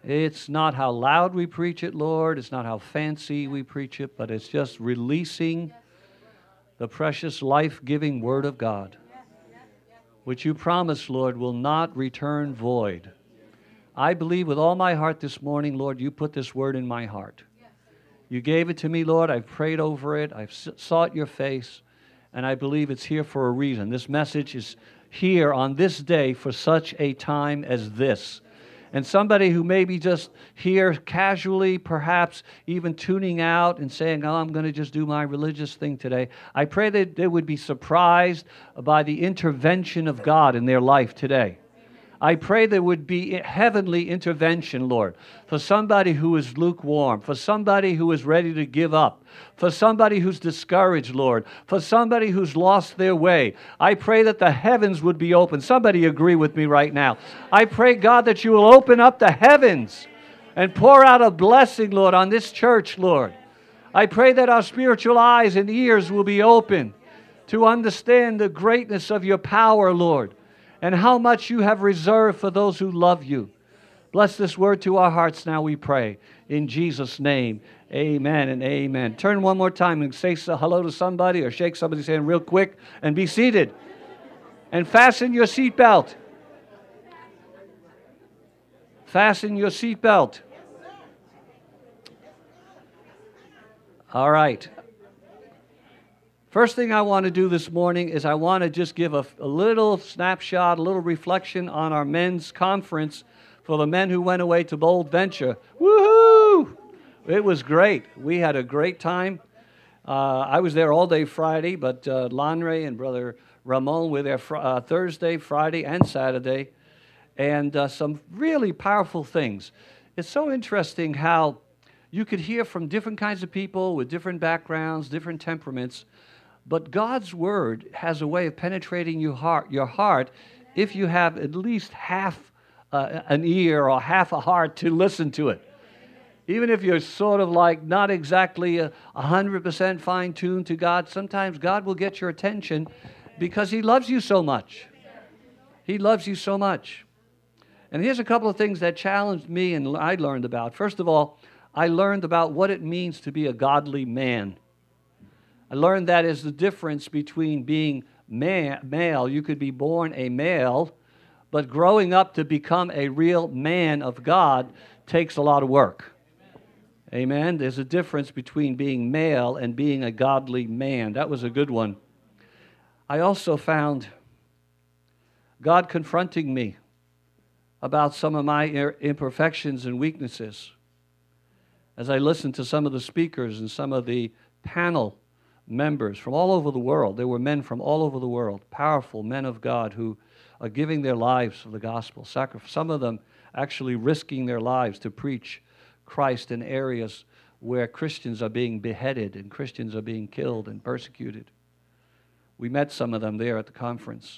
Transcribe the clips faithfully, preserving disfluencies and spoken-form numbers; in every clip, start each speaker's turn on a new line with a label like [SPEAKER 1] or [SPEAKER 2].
[SPEAKER 1] It's not how loud we preach it, Lord. It's not how fancy we preach it, but it's just releasing the precious life-giving Word of God, which you promised, Lord, will not return void. I believe with all my heart this morning, Lord, you put this Word in my heart. You gave it to me, Lord. I've prayed over it. I've sought your face, and I believe it's here for a reason. This message is here on this day for such a time as this. And somebody who may be just here casually, perhaps even tuning out and saying, oh, I'm going to just do my religious thing today. I pray that they would be surprised by the intervention of God in their life today. I pray there would be heavenly intervention, Lord, for somebody who is lukewarm, for somebody who is ready to give up, for somebody who's discouraged, Lord, for somebody who's lost their way. I pray that the heavens would be open. Somebody agree with me right now. I pray, God, that you will open up the heavens and pour out a blessing, Lord, on this church, Lord. I pray that our spiritual eyes and ears will be open to understand the greatness of your power, Lord, and how much you have reserved for those who love you. Bless this word to our hearts now, we pray. In Jesus' name, amen and amen. Turn one more time and say hello to somebody or shake somebody's hand real quick and be seated. And fasten your seatbelt. Fasten your seatbelt. All right. First thing I want to do this morning is I want to just give a, a little snapshot, a little reflection on our men's conference for the men who went away to Bold Venture. Woohoo! It was great. We had a great time. Uh, I was there all day Friday, but uh, Lanre and Brother Ramon were there fr- uh, Thursday, Friday, and Saturday, and uh, some really powerful things. It's so interesting how you could hear from different kinds of people with different backgrounds, different temperaments. But God's Word has a way of penetrating your heart, your heart if you have at least half uh, an ear or half a heart to listen to it. Even if you're sort of like not exactly a one hundred percent fine-tuned to God, sometimes God will get your attention because He loves you so much. He loves you so much. And here's a couple of things that challenged me and I learned about. First of all, I learned about what it means to be a godly man. I learned that is the difference between being man, male. You could be born a male, but growing up to become a real man of God takes a lot of work. Amen. Amen. There's a difference between being male and being a godly man. That was a good one. I also found God confronting me about some of my imperfections and weaknesses. As I listened to some of the speakers and some of the panel members from all over the world. There were men from all over the world, powerful men of God who are giving their lives for the gospel. Some of them actually risking their lives to preach Christ in areas where Christians are being beheaded and Christians are being killed and persecuted. We met some of them there at the conference.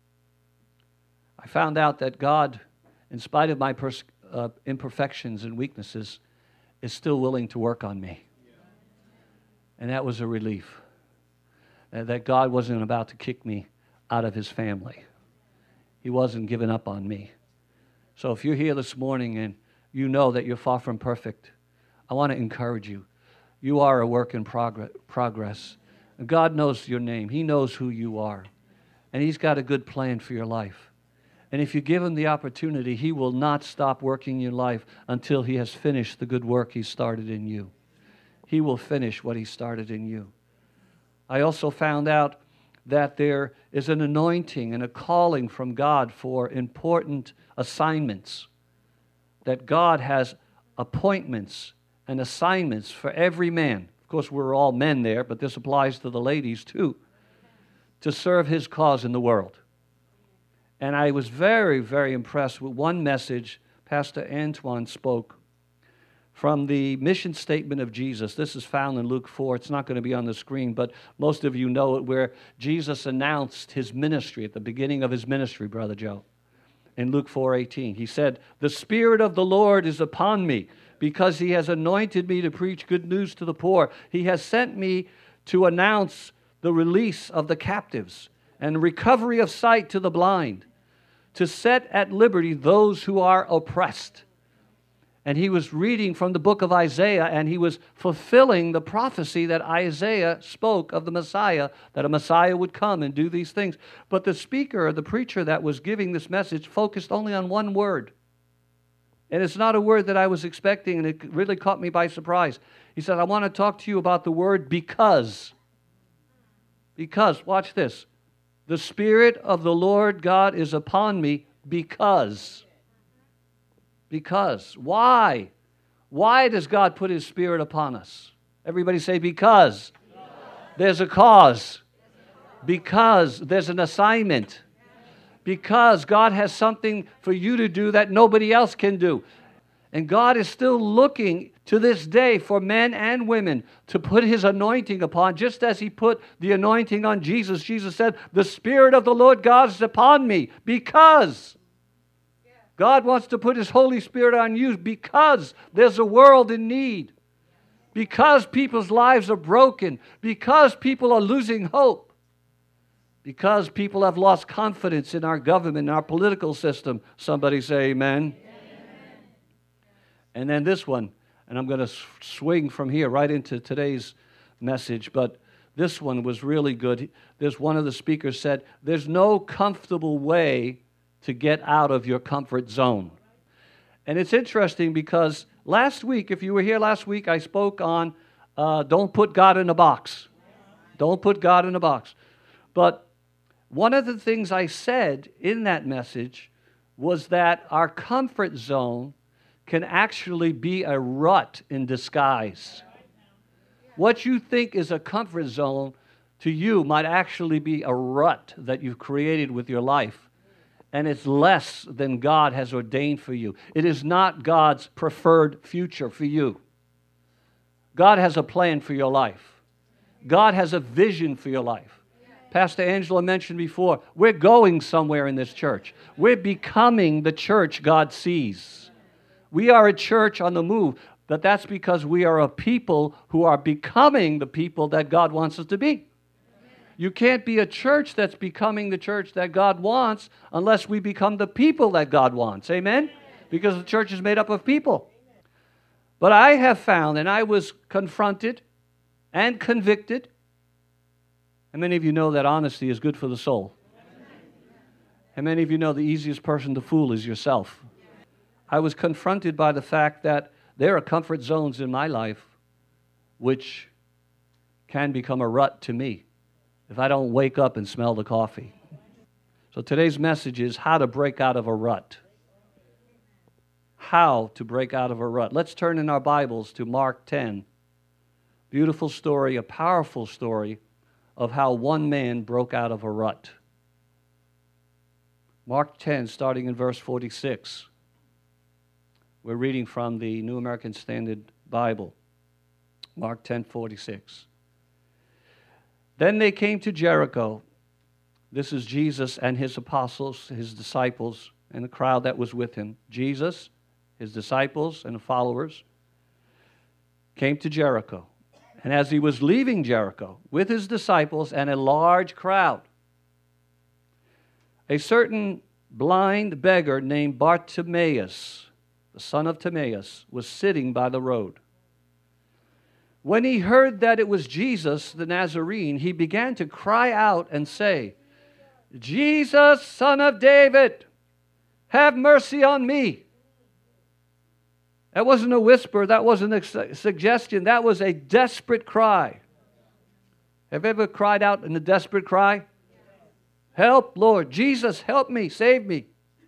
[SPEAKER 1] I found out that God, in spite of my pers- uh, imperfections and weaknesses, is still willing to work on me. And that was a relief, that God wasn't about to kick me out of His family. He wasn't giving up on me. So if you're here this morning and you know that you're far from perfect, I want to encourage you. You are a work in progress. God knows your name. He knows who you are. And He's got a good plan for your life. And if you give Him the opportunity, He will not stop working your life until He has finished the good work He started in you. He will finish what He started in you. I also found out that there is an anointing and a calling from God for important assignments. That God has appointments and assignments for every man. Of course, we're all men there, but this applies to the ladies too. To serve His cause in the world. And I was very, very impressed with one message Pastor Antoine spoke from the mission statement of Jesus. This is found in Luke four. It's not going to be on the screen, but most of you know it, where Jesus announced His ministry at the beginning of His ministry, Brother Joe. In Luke four eighteen, He said, "The Spirit of the Lord is upon me, because He has anointed me to preach good news to the poor. He has sent me to announce the release of the captives and recovery of sight to the blind, to set at liberty those who are oppressed, And he was reading from the book of Isaiah, and he was fulfilling the prophecy that Isaiah spoke of the Messiah, that a Messiah would come and do these things. But the speaker, the preacher that was giving this message, focused only on one word. And it's not a word that I was expecting, and it really caught me by surprise. He said, I want to talk to you about the word because. Because, watch this. The Spirit of the Lord God is upon me because. Because. Why? Why does God put His Spirit upon us? Everybody say because. Because. There's a cause. Because there's an assignment. Because God has something for you to do that nobody else can do. And God is still looking to this day for men and women to put His anointing upon, just as He put the anointing on Jesus. Jesus said, the Spirit of the Lord God is upon me because. God wants to put His Holy Spirit on you because there's a world in need. Because people's lives are broken. Because people are losing hope. Because people have lost confidence in our government, in our political system. Somebody say amen. Amen. And then this one, and I'm going to swing from here right into today's message, but this one was really good. There's one of the speakers said, there's no comfortable way to get out of your comfort zone. And it's interesting because last week, if you were here last week, I spoke on uh, don't put God in a box. Don't put God in a box. But one of the things I said in that message was that our comfort zone can actually be a rut in disguise. What you think is a comfort zone to you might actually be a rut that you've created with your life. And it's less than God has ordained for you. It is not God's preferred future for you. God has a plan for your life. God has a vision for your life. Pastor Angela mentioned before, we're going somewhere in this church. We're becoming the church God sees. We are a church on the move, but that's because we are a people who are becoming the people that God wants us to be. You can't be a church that's becoming the church that God wants unless we become the people that God wants. Amen? Because the church is made up of people. But I have found, and I was confronted and convicted. How many of you know that honesty is good for the soul? How many of you know the easiest person to fool is yourself? I was confronted by the fact that there are comfort zones in my life which can become a rut to me if I don't wake up and smell the coffee. So today's message is how to break out of a rut. How to break out of a rut. Let's turn in our Bibles to Mark ten. Beautiful story, a powerful story of how one man broke out of a rut. Mark ten, starting in verse forty-six. We're reading from the New American Standard Bible. Mark ten, forty-six. Then they came to Jericho. This is Jesus and his apostles, his disciples, and the crowd that was with him. Jesus, his disciples, and the followers came to Jericho. And as he was leaving Jericho with his disciples and a large crowd, a certain blind beggar named Bartimaeus, the son of Timaeus, was sitting by the road. When he heard that it was Jesus, the Nazarene, he began to cry out and say, Jesus, son of David, have mercy on me. That wasn't a whisper. That wasn't a suggestion. That was a desperate cry. Have you ever cried out in a desperate cry? Help, Lord. Jesus, help me. Save me.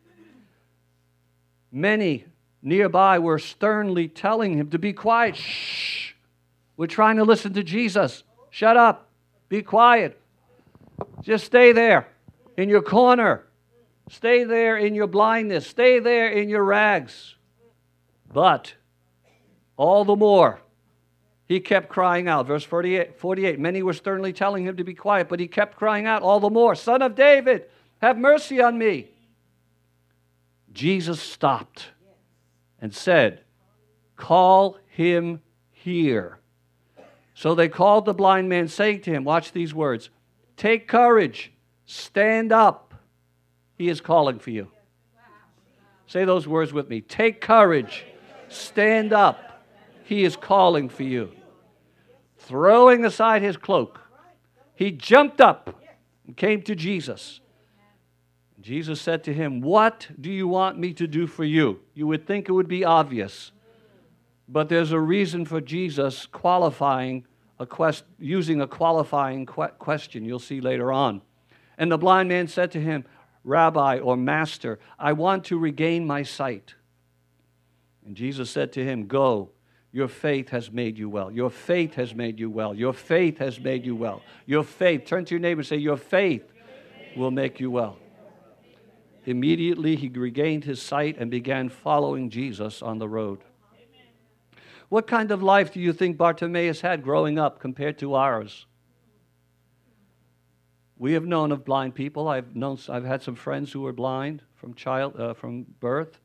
[SPEAKER 1] Many nearby were sternly telling him to be quiet. Shh. We're trying to listen to Jesus. Shut up. Be quiet. Just stay there in your corner. Stay there in your blindness. Stay there in your rags. But all the more, he kept crying out. Verse forty-eight, forty-eight, many were sternly telling him to be quiet, but he kept crying out all the more, Son of David, have mercy on me. Jesus stopped and said, call him here. So they called the blind man, saying to him, watch these words, take courage, stand up. He is calling for you. Say those words with me. Take courage. Stand up. He is calling for you. Throwing aside his cloak, he jumped up and came to Jesus. Jesus said to him, "What do you want me to do for you?" You would think it would be obvious, but there's a reason for Jesus qualifying a quest, using a qualifying que- question. You'll see later on. And the blind man said to him, "Rabbi," or Master, "I want to regain my sight." And Jesus said to him, "Go, your faith has made you well. Your faith has made you well. Your faith has made you well. Your faith." Turn to your neighbor and say, "Your faith will make you well." Immediately he regained his sight and began following Jesus on the road. What kind of life do you think Bartimaeus had growing up compared to ours? We have known of blind people. I've known. I've had some friends who were blind from child uh, from birth.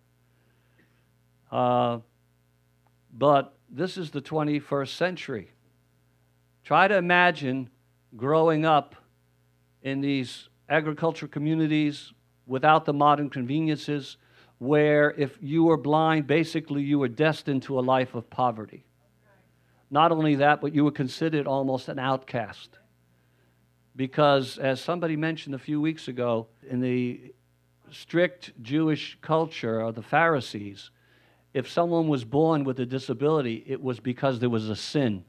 [SPEAKER 1] Uh, but this is the twenty-first century. Try to imagine growing up in these agricultural communities without the modern conveniences, where if you were blind, basically you were destined to a life of poverty. Not only that, but you were considered almost an outcast. Because, as somebody mentioned a few weeks ago, in the strict Jewish culture of the Pharisees, if someone was born with a disability, it was because there was a sin.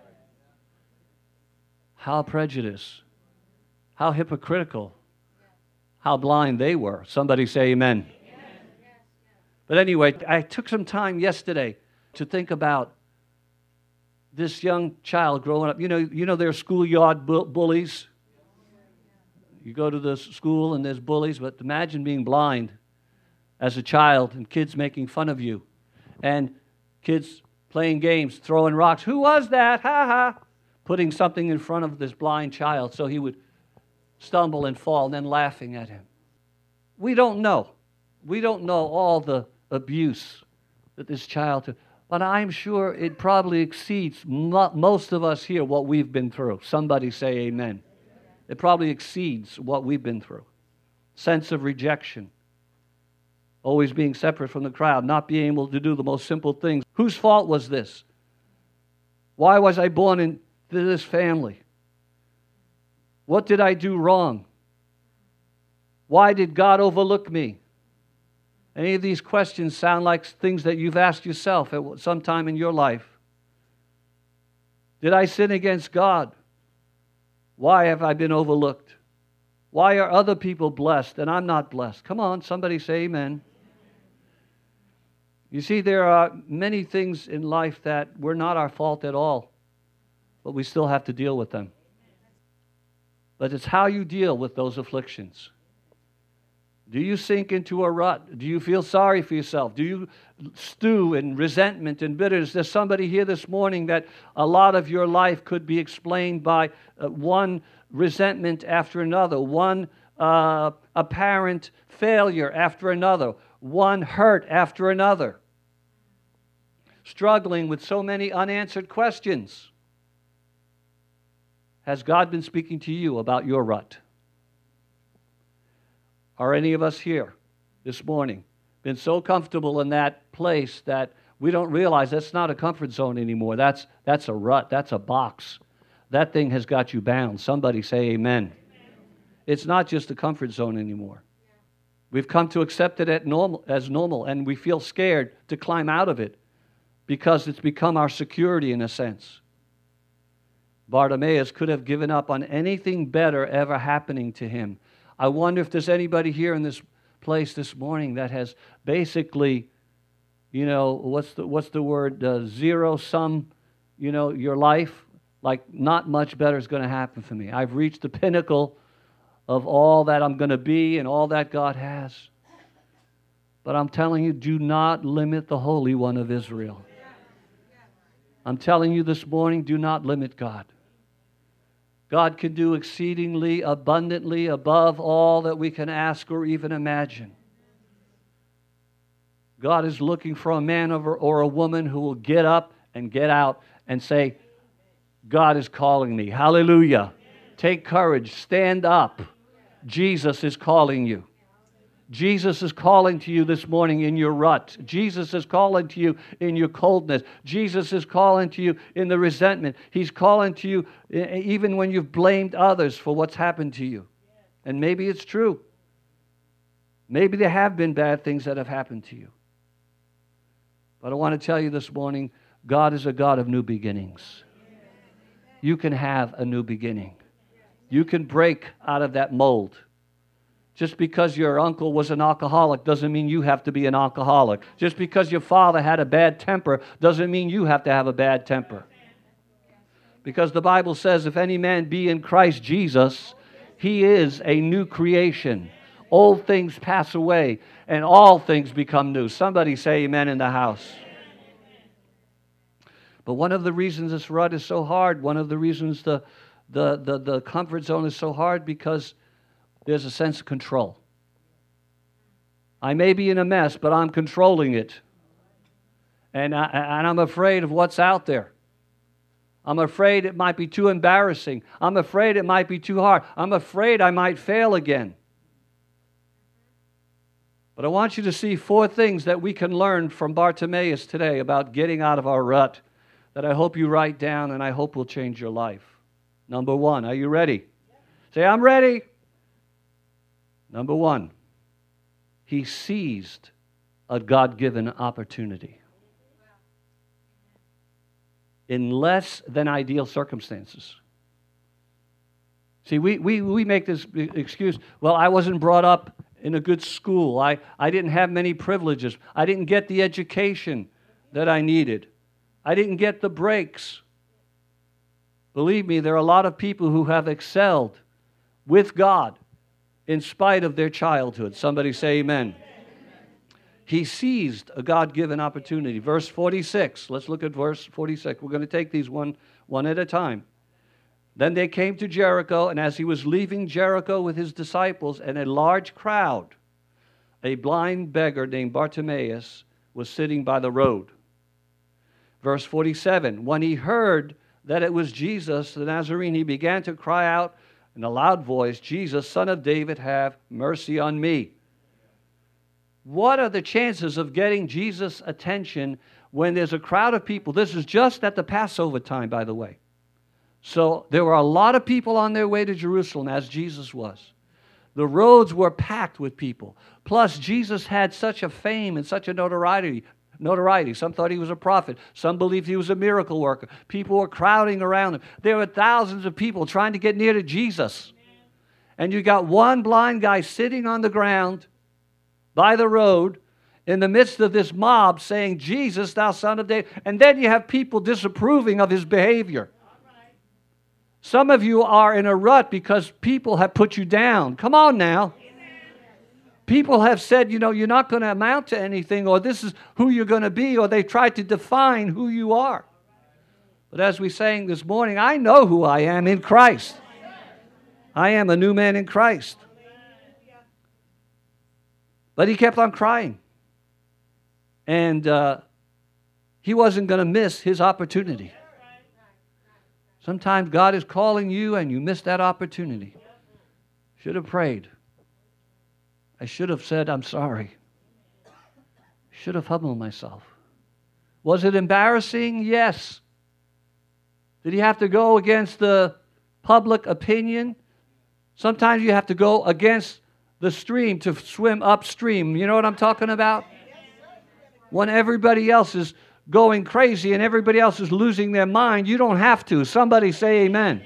[SPEAKER 1] How prejudiced, how hypocritical, how blind they were. Somebody say amen. But anyway, I took some time yesterday to think about this young child growing up. You know, you know there are schoolyard bu- bullies. You go to the school and there's bullies, but imagine being blind as a child and kids making fun of you. And kids playing games, throwing rocks. "Who was that? Ha ha!" Putting something in front of this blind child so he would stumble and fall, and then laughing at him. We don't know. We don't know all the abuse that this child took. But I'm sure it probably exceeds mo- most of us here what we've been through. Somebody say amen. It probably exceeds what we've been through. Sense of rejection. Always being separate from the crowd. Not being able to do the most simple things. Whose fault was this? Why was I born into this family? What did I do wrong? Why did God overlook me? Any of these questions sound like things that you've asked yourself at some time in your life. Did I sin against God? Why have I been overlooked? Why are other people blessed and I'm not blessed? Come on, somebody say amen. You see, there are many things in life that were not our fault at all, but we still have to deal with them. But it's how you deal with those afflictions. Do you sink into a rut? Do you feel sorry for yourself? Do you stew in resentment and bitterness? There's somebody here this morning that a lot of your life could be explained by uh, one resentment after another, one uh, apparent failure after another, one hurt after another. Struggling with so many unanswered questions. Has God been speaking to you about your rut? Are any of us here this morning been so comfortable in that place that we don't realize that's not a comfort zone anymore? That's, that's a rut. That's a box. That thing has got you bound. Somebody say amen. It's not just a comfort zone anymore. We've come to accept it as normal, as normal, and we feel scared to climb out of it because it's become our security in a sense. Bartimaeus could have given up on anything better ever happening to him. I wonder if there's anybody here in this place this morning that has basically, you know, what's the what's the word, uh, zero sum, you know, your life, like not much better is going to happen for me. I've reached the pinnacle of all that I'm going to be and all that God has. But I'm telling you, do not limit the Holy One of Israel. I'm telling you this morning, do not limit God. God can do exceedingly abundantly above all that we can ask or even imagine. God is looking for a man or a woman who will get up and get out and say, God is calling me. Hallelujah. Take courage. Stand up. Jesus is calling you. Jesus is calling to you this morning in your rut. Jesus is calling to you in your coldness. Jesus is calling to you in the resentment. He's calling to you even when you've blamed others for what's happened to you. And maybe it's true. Maybe there have been bad things that have happened to you. But I want to tell you this morning, God is a God of new beginnings. You can have a new beginning. You can break out of that mold. Just because your uncle was an alcoholic doesn't mean you have to be an alcoholic. Just because your father had a bad temper doesn't mean you have to have a bad temper. Because the Bible says, if any man be in Christ Jesus, he is a new creation. Old things pass away and all things become new. Somebody say amen in the house. But one of the reasons this rut is so hard, one of the reasons the, the, the, the comfort zone is so hard, because there's a sense of control. I may be in a mess, but I'm controlling it. And, I, and I'm afraid of what's out there. I'm afraid it might be too embarrassing. I'm afraid it might be too hard. I'm afraid I might fail again. But I want you to see four things that we can learn from Bartimaeus today about getting out of our rut that I hope you write down and I hope will change your life. Number one, are you ready? Say, I'm ready. Number one, he seized a God-given opportunity in less than ideal circumstances. See, we, we, we make this excuse, well, I wasn't brought up in a good school. I, I didn't have many privileges. I didn't get the education that I needed. I didn't get the breaks. Believe me, there are a lot of people who have excelled with God in spite of their childhood. Somebody say amen. He seized a God-given opportunity. Verse forty-six. Let's look at verse forty-six. We're going to take these one, one at a time. Then they came to Jericho, and as he was leaving Jericho with his disciples and a large crowd, a blind beggar named Bartimaeus was sitting by the road. Verse forty-seven. When he heard that it was Jesus the Nazarene, he began to cry out in a loud voice, Jesus, Son of David, have mercy on me. What are the chances of getting Jesus' attention when there's a crowd of people? This is just at the Passover time, by the way. So there were a lot of people on their way to Jerusalem, as Jesus was. The roads were packed with people. Plus, Jesus had such a fame and such a notoriety. Notoriety. Some thought he was a prophet. Some believed he was a miracle worker. People were crowding around him. There were thousands of people trying to get near to Jesus. And you got one blind guy sitting on the ground by the road in the midst of this mob saying, Jesus, thou son of David. And then you have people disapproving of his behavior. Some of you are in a rut because people have put you down. Come on now. People have said, you know, you're not going to amount to anything, or this is who you're going to be, or they tried to define who you are. But as we sang this morning, I know who I am in Christ. I am a new man in Christ. But he kept on crying. And uh, he wasn't going to miss his opportunity. Sometimes God is calling you and you miss that opportunity. Should have prayed. I should have said, I'm sorry. Should have humbled myself. Was it embarrassing? Yes. Did he have to go against the public opinion? Sometimes you have to go against the stream to swim upstream. You know what I'm talking about? When everybody else is going crazy and everybody else is losing their mind, you don't have to. Somebody say amen.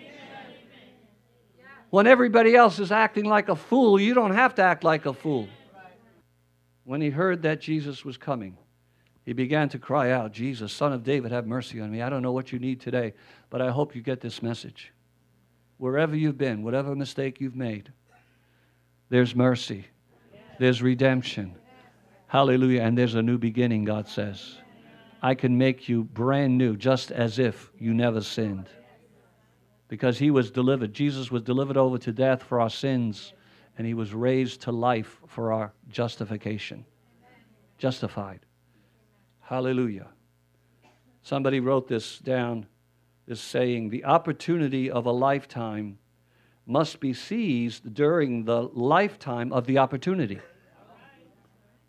[SPEAKER 1] When everybody else is acting like a fool, you don't have to act like a fool. When he heard that Jesus was coming, he began to cry out, Jesus, Son of David, have mercy on me. I don't know what you need today, but I hope you get this message. Wherever you've been, whatever mistake you've made, there's mercy. There's redemption. Hallelujah. And there's a new beginning, God says. I can make you brand new, just as if you never sinned. Because he was delivered. Jesus was delivered over to death for our sins, and he was raised to life for our justification. Justified. Hallelujah. Somebody wrote this down, this saying, the opportunity of a lifetime must be seized during the lifetime of the opportunity.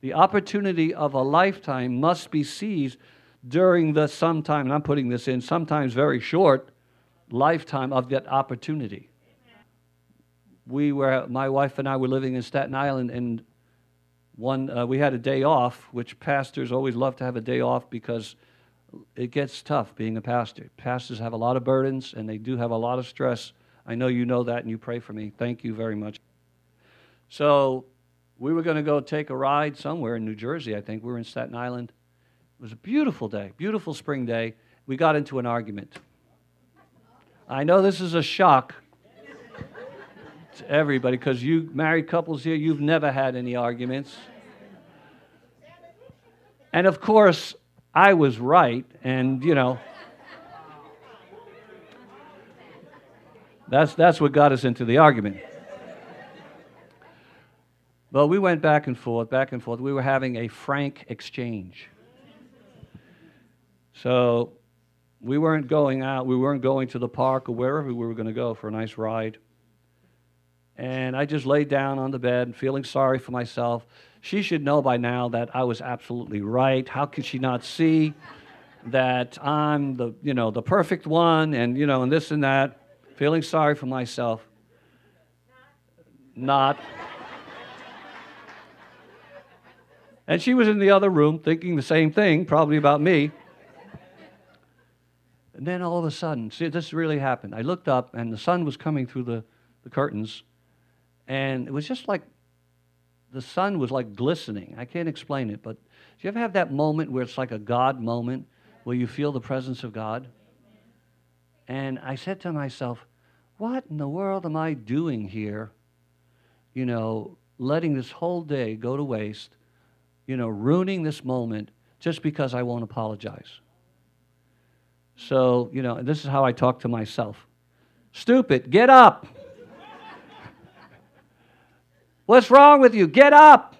[SPEAKER 1] The opportunity of a lifetime must be seized during the sometime, and I'm putting this in, sometimes very short lifetime of that opportunity. We were, my wife and I were living in Staten Island, and one uh, we had a day off, which pastors always love to have a day off because it gets tough being a pastor. Pastors have a lot of burdens, and they do have a lot of stress. I know you know that, and you pray for me. Thank you very much. So we were going to go take a ride somewhere in New Jersey, I think. We were in Staten Island. It was a beautiful day, beautiful spring day. We got into an argument. I know this is a shock to everybody, because you married couples here, you've never had any arguments. And of course, I was right, and you know, that's that's what got us into the argument. But we went back and forth, back and forth. We were having a frank exchange. So we weren't going out, we weren't going to the park or wherever we were going to go for a nice ride. And I just laid down on the bed, feeling sorry for myself. She should know by now that I was absolutely right. How could she not see that I'm the, you know, the perfect one, and you know, and this and that? Feeling sorry for myself. Not. And she was in the other room thinking the same thing, probably about me. And then all of a sudden, see, this really happened. I looked up, and the sun was coming through the, the curtains. And it was just like, the sun was like glistening. I can't explain it, but do you ever have that moment where it's like a God moment, where you feel the presence of God? And I said to myself, what in the world am I doing here? You know, letting this whole day go to waste, you know, ruining this moment just because I won't apologize. So, you know, this is how I talk to myself. Stupid, get up. What's wrong with you? Get up.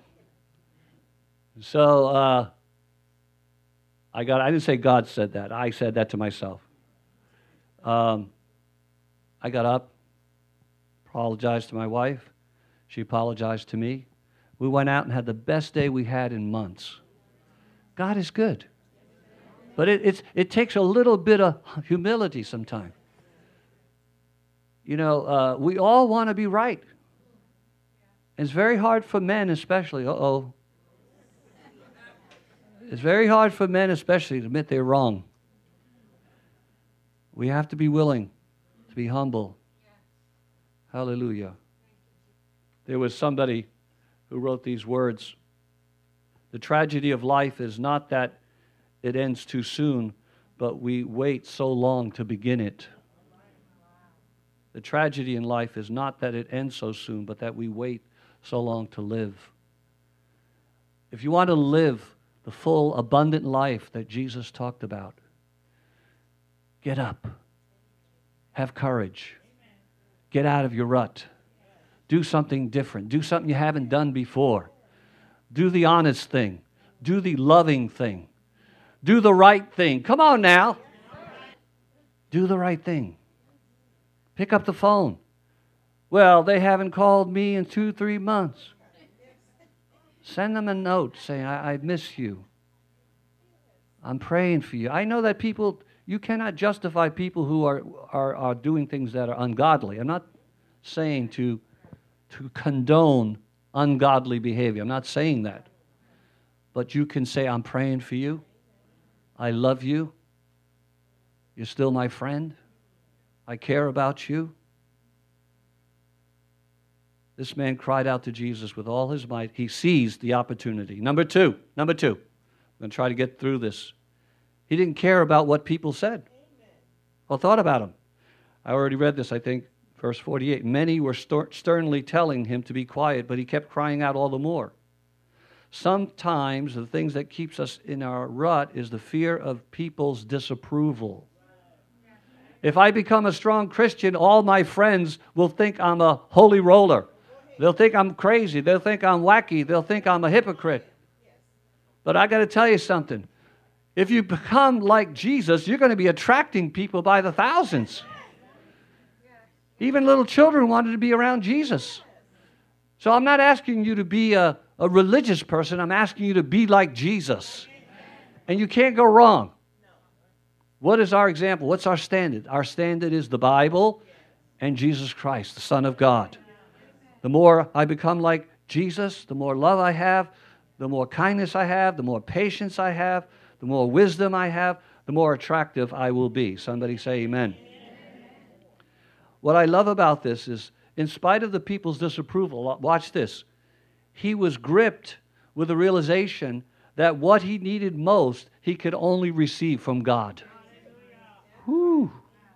[SPEAKER 1] So uh, I got. I didn't say God said that. I said that to myself. Um, I got up, apologized to my wife. She apologized to me. We went out and had the best day we had in months. God is good. But it, it's, it takes a little bit of humility sometimes. You know, uh, we all want to be right. It's very hard for men especially. Uh-oh. It's very hard for men especially to admit they're wrong. We have to be willing to be humble. Hallelujah. There was somebody who wrote these words. The tragedy of life is not that it ends too soon, but we wait so long to begin it. The tragedy in life is not that it ends so soon, but that we wait so long to live. If you want to live the full, abundant life that Jesus talked about, get up. Have courage. Get out of your rut. Do something different. Do something you haven't done before. Do the honest thing. Do the loving thing. Do the right thing. Come on now. Do the right thing. Pick up the phone. Well, they haven't called me in two, three months. Send them a note saying, I, I miss you. I'm praying for you. I know that people, you cannot justify people who are, are, are doing things that are ungodly. I'm not saying to, to condone ungodly behavior. I'm not saying that. But you can say, I'm praying for you. I love you. You're still my friend. I care about you. This man cried out to Jesus with all his might. He seized the opportunity. Number two, number two. I'm going to try to get through this. He didn't care about what people said or thought about him. I already read this, I think, verse forty-eight. Many were sternly telling him to be quiet, but he kept crying out all the more. Sometimes the things that keeps us in our rut is the fear of people's disapproval. If I become a strong Christian, all my friends will think I'm a holy roller. They'll think I'm crazy. They'll think I'm wacky. They'll think I'm a hypocrite. But I got to tell you something. If you become like Jesus, you're going to be attracting people by the thousands. Even little children wanted to be around Jesus. So I'm not asking you to be a, a religious person. I'm asking you to be like Jesus. And you can't go wrong. What is our example? What's our standard? Our standard is the Bible and Jesus Christ, the Son of God. The more I become like Jesus, the more love I have, the more kindness I have, the more patience I have, the more wisdom I have, the more attractive I will be. Somebody say amen. What I love about this is, in spite of the people's disapproval, watch this, he was gripped with the realization that what he needed most, he could only receive from God. Whew.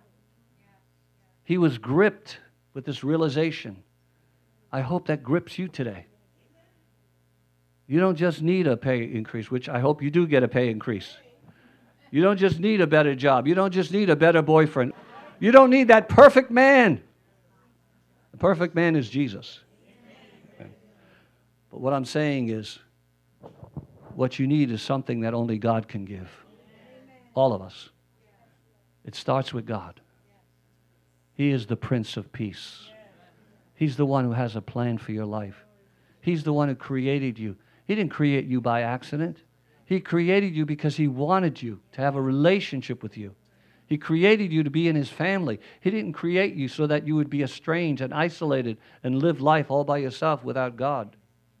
[SPEAKER 1] He was gripped with this realization. I hope that grips you today. You don't just need a pay increase, which I hope you do get a pay increase. You don't just need a better job. You don't just need a better boyfriend. You don't need that perfect man. The perfect man is Jesus. Okay. But what I'm saying is, what you need is something that only God can give. All of us. It starts with God. He is the Prince of Peace. He's the one who has a plan for your life. He's the one who created you. He didn't create you by accident. He created you because He wanted you to have a relationship with you. He created you to be in His family. He didn't create you so that you would be estranged and isolated and live life all by yourself without God.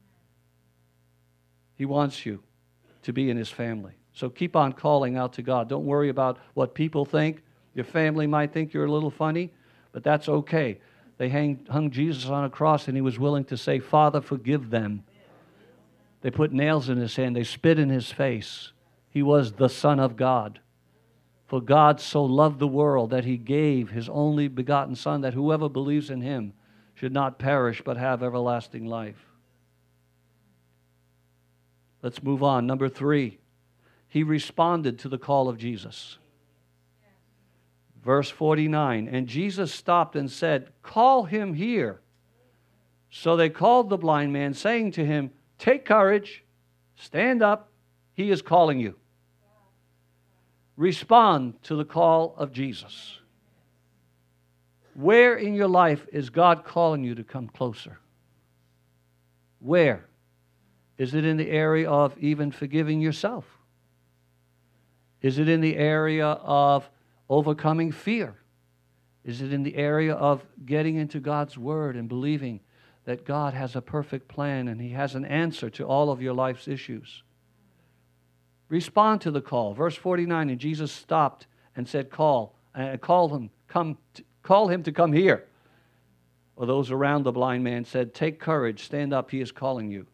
[SPEAKER 1] He wants you to be in His family. So keep on calling out to God. Don't worry about what people think. Your family might think you're a little funny, but that's okay. They hang, hung Jesus on a cross, and He was willing to say, Father, forgive them. They put nails in His hand. They spit in His face. He was the Son of God. For God so loved the world that He gave His only begotten Son, that whoever believes in Him should not perish but have everlasting life. Let's move on. Number three, He responded to the call of Jesus. Verse forty-nine, and Jesus stopped and said, call him here. So they called the blind man, saying to him, take courage, stand up, he is calling you. Respond to the call of Jesus. Where in your life is God calling you to come closer? Where? Is it in the area of even forgiving yourself? Is it in the area of overcoming fear? Is it in the area of getting into God's Word and believing that God has a perfect plan and He has an answer to all of your life's issues? Respond to the call. Verse forty-nine, and Jesus stopped and said, call, uh, call him, come, to, call him to come here. Or those around the blind man said, take courage, stand up, He is calling you.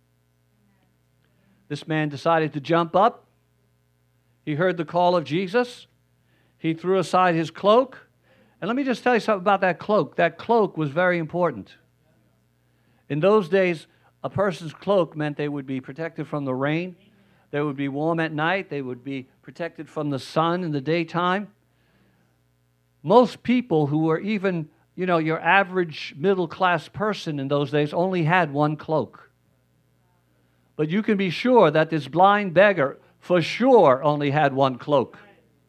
[SPEAKER 1] This man decided to jump up. He heard the call of Jesus. He threw aside his cloak. And let me just tell you something about that cloak. That cloak was very important. In those days, a person's cloak meant they would be protected from the rain. They would be warm at night. They would be protected from the sun in the daytime. Most people who were even, you know, your average middle-class person in those days only had one cloak. But you can be sure that this blind beggar for sure only had one cloak.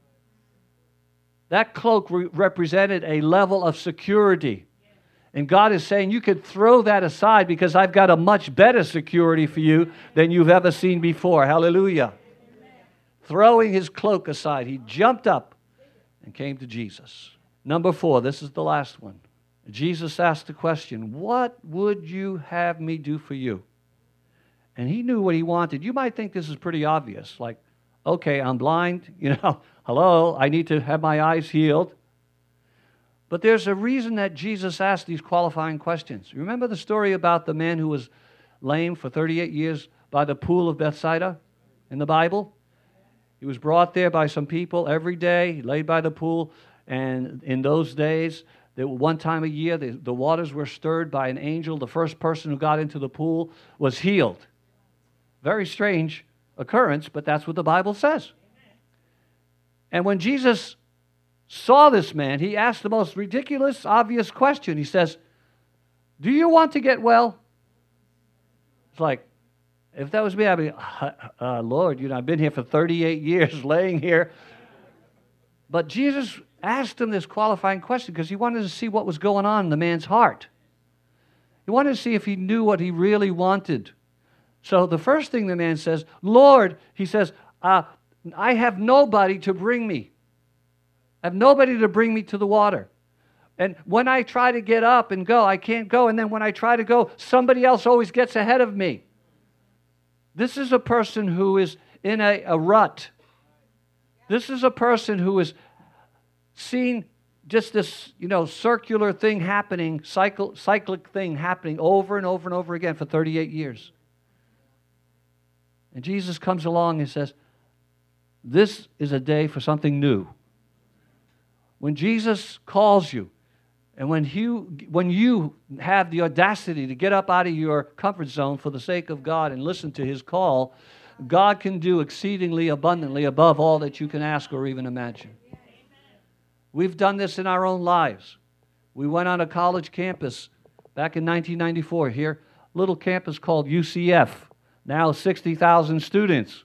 [SPEAKER 1] That cloak re- represented a level of security. And God is saying, you could throw that aside because I've got a much better security for you than you've ever seen before. Hallelujah. Amen. Throwing his cloak aside, he jumped up and came to Jesus. Number four, this is the last one. Jesus asked the question, what would you have me do for you? And he knew what he wanted. You might think this is pretty obvious. Like, okay, I'm blind. You know, hello, I need to have my eyes healed. But there's a reason that Jesus asked these qualifying questions. Remember the story about the man who was lame for thirty-eight years by the pool of Bethsaida in the Bible? He was brought there by some people every day. He laid by the pool. And in those days, there were one time a year, the, the waters were stirred by an angel. The first person who got into the pool was healed. Very strange occurrence, but that's what the Bible says. And when Jesus saw this man, he asked the most ridiculous, obvious question. He says, do you want to get well? It's like, if that was me, I'd be, uh, Lord, you know, I've been here for thirty-eight years laying here. But Jesus asked him this qualifying question because he wanted to see what was going on in the man's heart. He wanted to see if he knew what he really wanted. So the first thing the man says, Lord, he says, uh, I have nobody to bring me. I have nobody to bring me to the water. And when I try to get up and go, I can't go. And then when I try to go, somebody else always gets ahead of me. This is a person who is in a, a rut. This is a person who is seeing just this, you know, circular thing happening, cycle, cyclic thing happening over and over and over again for thirty-eight years. And Jesus comes along and says, this is a day for something new. When Jesus calls you, and when you, when you have the audacity to get up out of your comfort zone for the sake of God and listen to His call, God can do exceedingly abundantly above all that you can ask or even imagine. We've done this in our own lives. We went on a college campus back in nineteen ninety-four here, little campus called U C F, now sixty thousand students.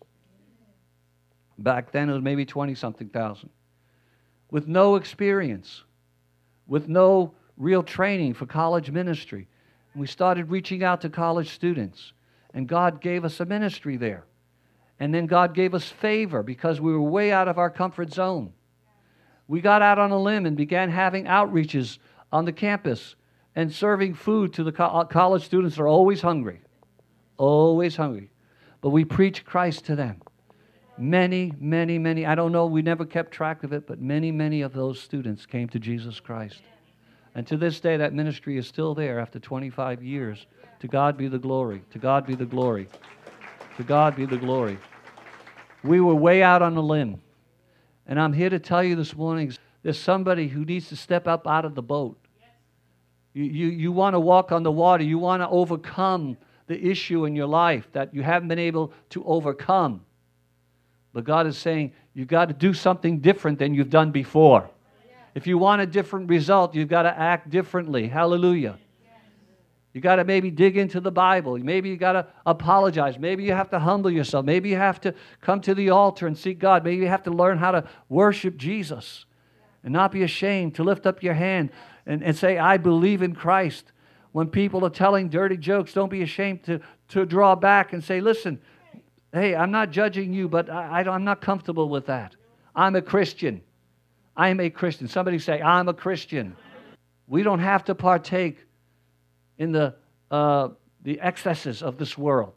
[SPEAKER 1] Back then it was maybe twenty-something thousand. With no experience, with no real training for college ministry. And we started reaching out to college students, and God gave us a ministry there. And then God gave us favor because we were way out of our comfort zone. We got out on a limb and began having outreaches on the campus and serving food to the co- college students. They're always hungry, always hungry. But we preached Christ to them. Many, many, many, I don't know, we never kept track of it, but many, many of those students came to Jesus Christ. And to this day, that ministry is still there after twenty-five years. To God be the glory. To God be the glory. To God be the glory. We were way out on a limb. And I'm here to tell you this morning, there's somebody who needs to step up out of the boat. You, you, you want to walk on the water. You want to overcome the issue in your life that you haven't been able to overcome. But God is saying, you've got to do something different than you've done before. If you want a different result, you've got to act differently. Hallelujah. You got to maybe dig into the Bible. Maybe you got to apologize. Maybe you have to humble yourself. Maybe you have to come to the altar and seek God. Maybe you have to learn how to worship Jesus and not be ashamed to lift up your hand and, and say, I believe in Christ. When people are telling dirty jokes, don't be ashamed to, to draw back and say, listen, hey, I'm not judging you, but I, I, I'm not comfortable with that. I'm a Christian. I'm a Christian. Somebody say, I'm a Christian. We don't have to partake in the uh, the excesses of this world.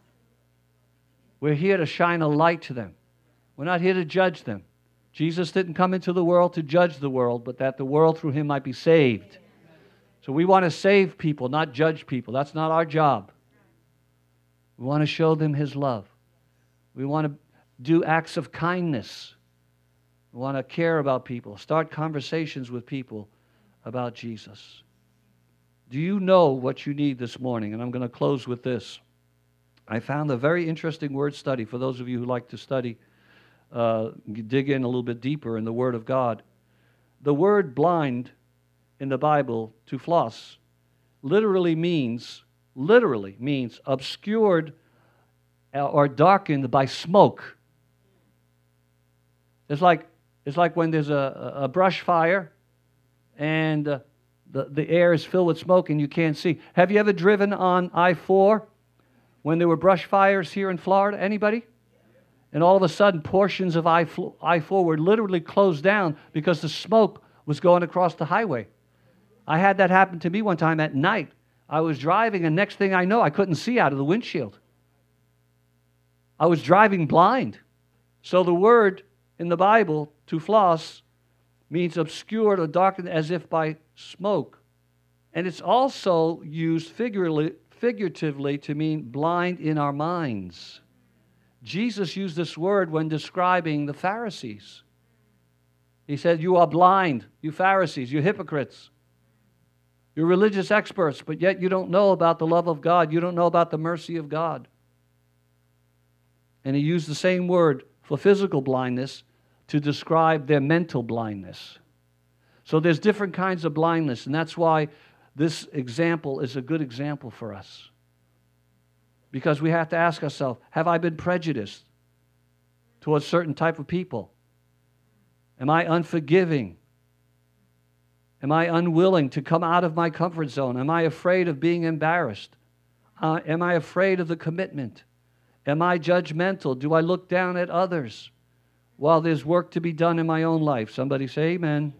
[SPEAKER 1] We're here to shine a light to them. We're not here to judge them. Jesus didn't come into the world to judge the world, but that the world through Him might be saved. So we want to save people, not judge people. That's not our job. We want to show them His love. We want to do acts of kindness. We want to care about people, start conversations with people about Jesus. Do you know what you need this morning? And I'm going to close with this. I found a very interesting word study for those of you who like to study, uh, dig in a little bit deeper in the Word of God. The word blind in the Bible, tuphlos, literally means, literally means obscured or darkened by smoke. It's like, it's like when there's a, a brush fire and uh, the, the air is filled with smoke and you can't see. Have you ever driven on I four when there were brush fires here in Florida? Anybody? And all of a sudden, portions of I four were literally closed down because the smoke was going across the highway. I had that happen to me one time at night. I was driving, and next thing I know, I couldn't see out of the windshield. I was driving blind. So the word in the Bible, tuphlos, means obscured or darkened as if by smoke. And it's also used figuratively, figuratively to mean blind in our minds. Jesus used this word when describing the Pharisees. He said, you are blind, you Pharisees, you hypocrites. You're religious experts, but yet you don't know about the love of God. You don't know about the mercy of God. And he used the same word for physical blindness to describe their mental blindness. So there's different kinds of blindness, and that's why this example is a good example for us. Because we have to ask ourselves, have I been prejudiced towards certain type of people? Am I unforgiving? Am I unwilling to come out of my comfort zone? Am I afraid of being embarrassed? uh, am I afraid of the commitment? Am I judgmental? Do I look down at others while there's work to be done in my own life? Somebody say amen.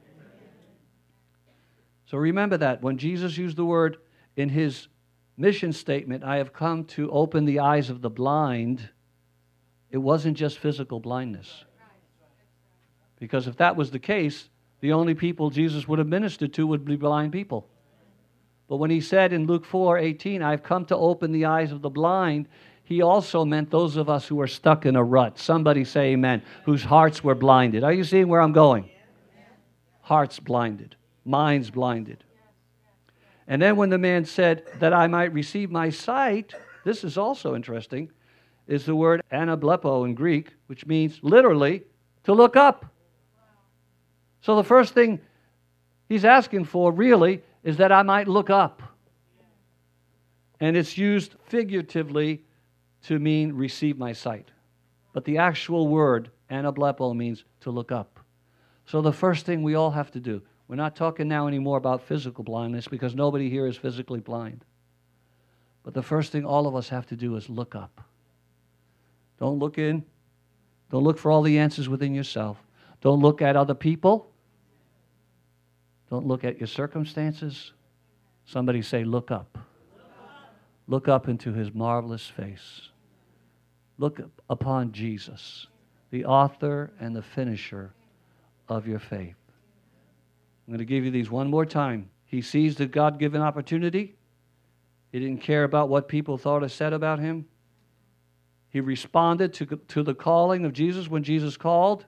[SPEAKER 1] So remember that when Jesus used the word in his mission statement, I have come to open the eyes of the blind, it wasn't just physical blindness. Because if that was the case, the only people Jesus would have ministered to would be blind people. But when he said in Luke four eighteen, I've come to open the eyes of the blind, he also meant those of us who are stuck in a rut. Somebody say amen. Whose hearts were blinded. Are you seeing where I'm going? Hearts blinded. Minds blinded. And then when the man said that I might receive my sight, this is also interesting, is the word anablepo in Greek, which means literally to look up. So the first thing he's asking for really is that I might look up. And it's used figuratively to mean receive my sight. But the actual word, anablepo, means to look up. So the first thing we all have to do, we're not talking now anymore about physical blindness because nobody here is physically blind. But the first thing all of us have to do is look up. Don't look in. Don't look for all the answers within yourself. Don't look at other people. Don't look at your circumstances. Somebody say, look up. Look up into his marvelous face. Look upon Jesus, the author and the finisher of your faith. I'm going to give you these one more time. He seized the God-given opportunity. He didn't care about what people thought or said about him. He responded to, to the calling of Jesus when Jesus called.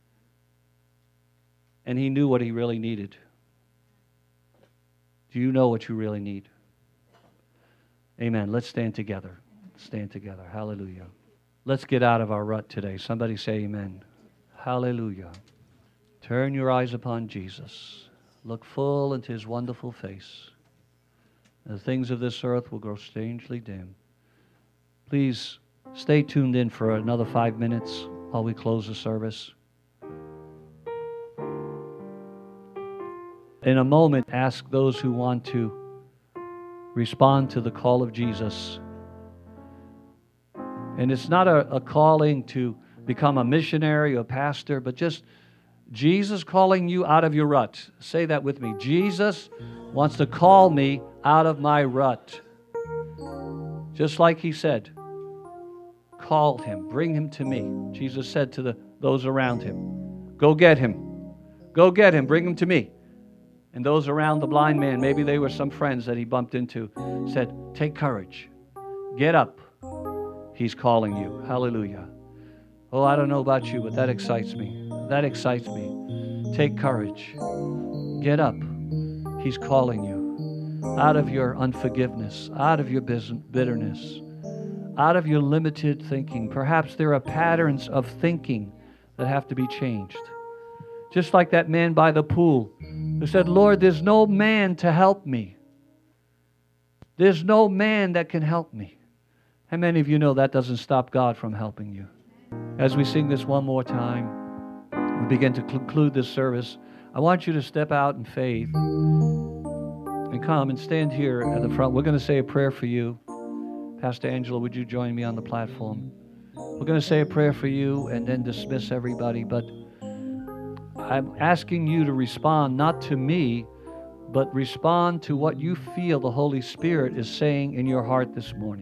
[SPEAKER 1] And he knew what he really needed. Do you know what you really need? Amen. Let's stand together. Stand together. Hallelujah. Let's get out of our rut today. Somebody say amen. Hallelujah. Turn your eyes upon Jesus. Look full into his wonderful face. The things of this earth will grow strangely dim. Please stay tuned in for another five minutes while we close the service. In a moment, ask those who want to respond to the call of Jesus. And it's not a, a calling to become a missionary or pastor, but just Jesus calling you out of your rut. Say that with me. Jesus wants to call me out of my rut. Just like he said, call him, bring him to me. Jesus said to the, those around him, go get him. Go get him, bring him to me. And those around the blind man, maybe they were some friends that he bumped into, said, take courage. Get up. He's calling you. Hallelujah. Oh, I don't know about you, but that excites me. That excites me. Take courage. Get up. He's calling you out of your unforgiveness, out of your bitterness, out of your limited thinking. Perhaps there are patterns of thinking that have to be changed. Just like that man by the pool who said, Lord, there's no man to help me. There's no man that can help me. How many of you know that doesn't stop God from helping you? As we sing this one more time, we begin to conclude this service. I want you to step out in faith and come and stand here at the front. We're going to say a prayer for you. Pastor Angela, would you join me on the platform? We're going to say a prayer for you and then dismiss everybody. But I'm asking you to respond not to me, but respond to what you feel the Holy Spirit is saying in your heart this morning.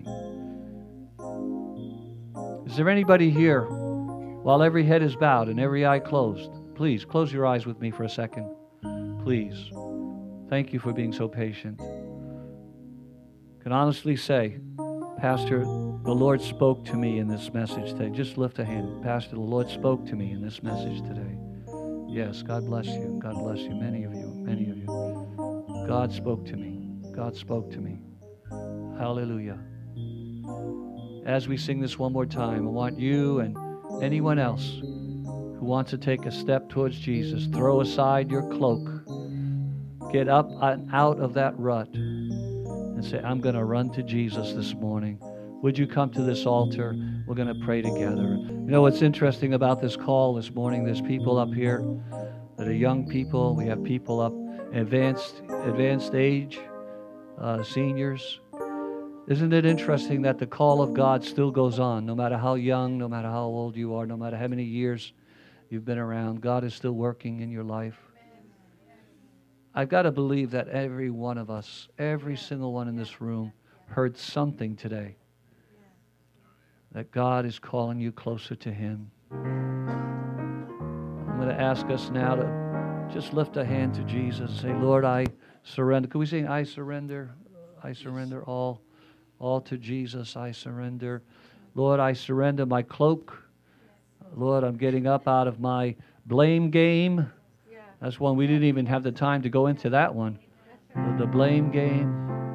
[SPEAKER 1] Is there anybody here, while every head is bowed and every eye closed? Please, close your eyes with me for a second. Please. Thank you for being so patient. Can honestly say, Pastor, the Lord spoke to me in this message today. Just lift a hand. Pastor, the Lord spoke to me in this message today. Yes, God bless you. God bless you. Many of you, many of you. God spoke to me. God spoke to me. Hallelujah. As we sing this one more time, I want you and anyone else who wants to take a step towards Jesus, throw aside your cloak, get up and out of that rut, and say, I'm going to run to Jesus this morning. Would you come to this altar? We're going to pray together. You know what's interesting about this call this morning? There's people up here that are young people. We have people up advanced advanced age, uh, seniors. Isn't it interesting that the call of God still goes on, no matter how young, no matter how old you are, no matter how many years you've been around, God is still working in your life. I've got to believe that every one of us, every single one in this room, heard something today. That God is calling you closer to Him. I'm going to ask us now to just lift a hand to Jesus and say, Lord, I surrender. Can we sing, I surrender? I surrender all. All to Jesus I surrender. Lord, I surrender my cloak. Lord, I'm getting up out of my blame game. That's one we didn't even have the time to go into that one. The blame game.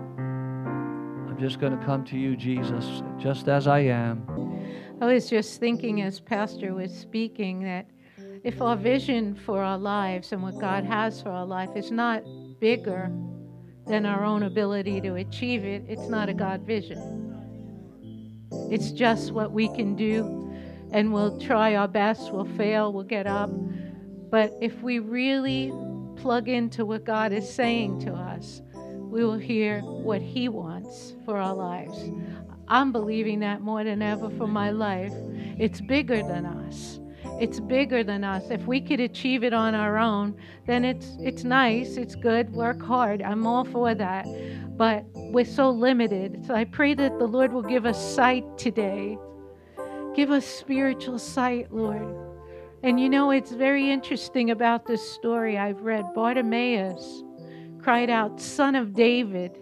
[SPEAKER 1] I'm just going to come to you, Jesus, just as I am.
[SPEAKER 2] I was just thinking as Pastor was speaking that if our vision for our lives and what God has for our life is not bigger than our own ability to achieve it, it's not a God vision. It's just what we can do, and we'll try our best, we'll fail, we'll get up. But if we really plug into what God is saying to us, we will hear what He wants for our lives. I'm believing that more than ever for my life. It's bigger than us. It's bigger than us. If we could achieve it on our own, then it's it's nice, it's good, work hard. I'm all for that. But we're so limited. So I pray that the Lord will give us sight today. Give us spiritual sight, Lord. And you know, it's very interesting about this story I've read. Bartimaeus cried out, Son of David.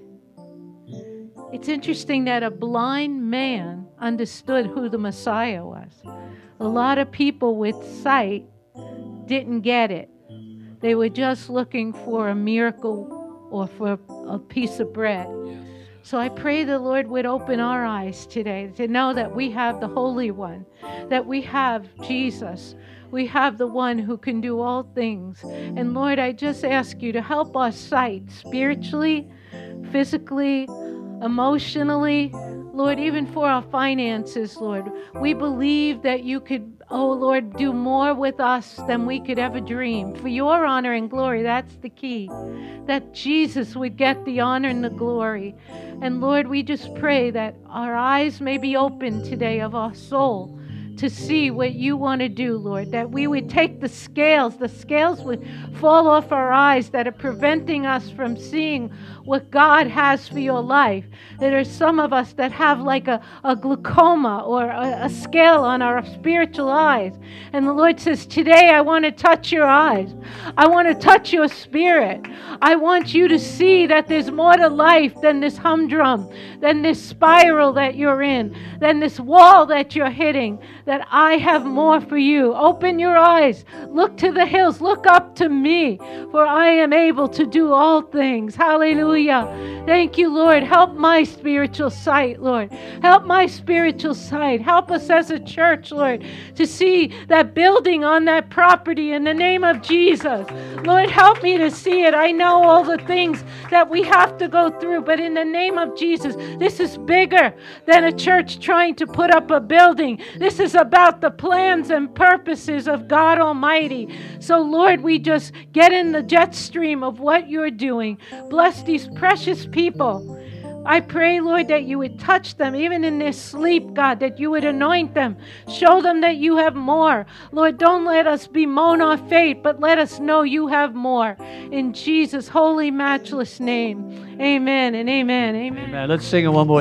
[SPEAKER 2] It's interesting that a blind man understood who the Messiah was. A lot of people with sight didn't get it. They were just looking for a miracle or for a piece of bread. So I pray the Lord would open our eyes today to know that we have the Holy One, that we have Jesus. We have the one who can do all things. And Lord, I just ask you to help our sight spiritually, physically, emotionally, Lord, even for our finances, Lord. We believe that you could, oh Lord, do more with us than we could ever dream. For your honor and glory, that's the key. That Jesus would get the honor and the glory. And Lord, we just pray that our eyes may be open today of our soul to see what you want to do, Lord, that we would take the scales, the scales would fall off our eyes that are preventing us from seeing what God has for your life. There are some of us that have like a, a glaucoma or a, a scale on our spiritual eyes. And the Lord says, today I want to touch your eyes. I want to touch your spirit. I want you to see that there's more to life than this humdrum, than this spiral that you're in, than this wall that you're hitting, that I have more for you. Open your eyes. Look to the hills. Look up to me, for I am able to do all things. Hallelujah. Thank you, Lord. Help my spiritual sight, Lord. Help my spiritual sight. Help us as a church, Lord, to see that building on that property in the name of Jesus. Lord, help me to see it. I know all the things that we have to go through, but in the name of Jesus, this is bigger than a church trying to put up a building. This is about the plans and purposes of God Almighty. So, Lord, we just get in the jet stream of what you're doing. Bless these precious people. I pray, Lord, that you would touch them, even in their sleep, God, that you would anoint them. Show them that you have more. Lord, don't let us bemoan our fate, but let us know you have more. In Jesus' holy, matchless name, amen and amen. Amen.
[SPEAKER 1] Amen. Let's sing it one more